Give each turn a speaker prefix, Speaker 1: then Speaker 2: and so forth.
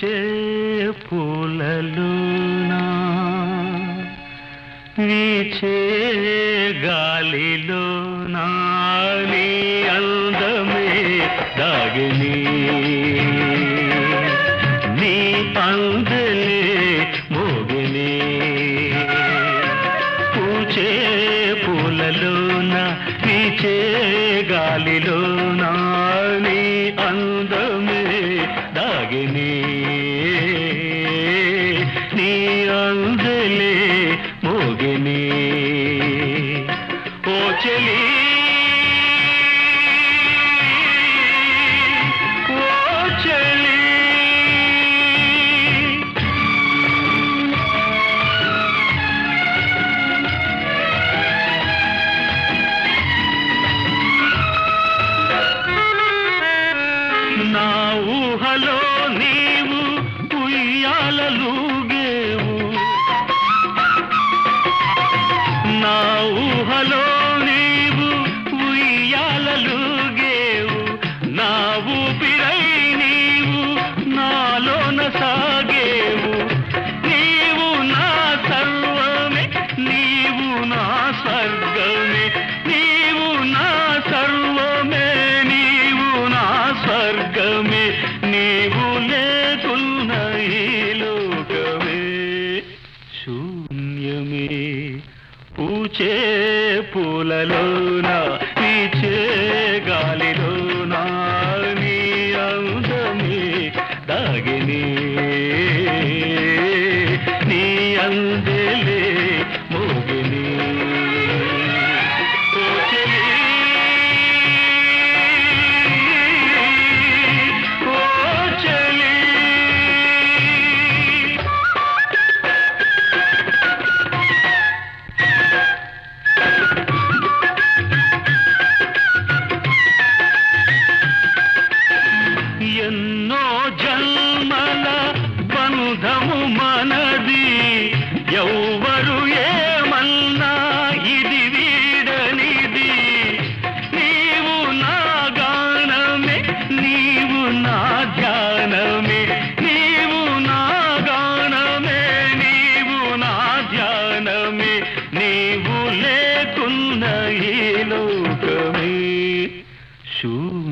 Speaker 1: పూచే పూలలోనా వీచే గాలిలోనా నీ అందమే దాగిని నీ అందలే మోగిని పూచే పూలలోన వీచే గాలిలోనా నీ అందమే దాగిని నీ అందలే మోగిని ఓ చెలి ఓ చెలి నా ఊహలో నీవు ఉయ్యాలలుగేవు నా ఊహలో నీవు ఉయ్యాలలుగేవు నా ఊపిరై నీవు నాలోన సాగేవు నీవు నా సర్వమే నీవు నా స్వర్గమే నీవు నా సర్వమే నీవు నా స్వర్గమే నీవు లేకున్న ఈ లోకమే శూన్యమే పూచే పూలలోన వీచే గాలిలోన నీ అందమే దాగిని నీ అందలే మోగిని ఓ చెలి ఓ చెలి ఎన్నో జన్మల బంధము మనది ఎవ్వరు ఏమన్నా ఇది వీడనిది నీవు నా గానమే నీవు నా ధ్యానమే నీవు నా గానమే నీవు నా ధ్యానమే నీవు లేకున్న ఈ లోకమే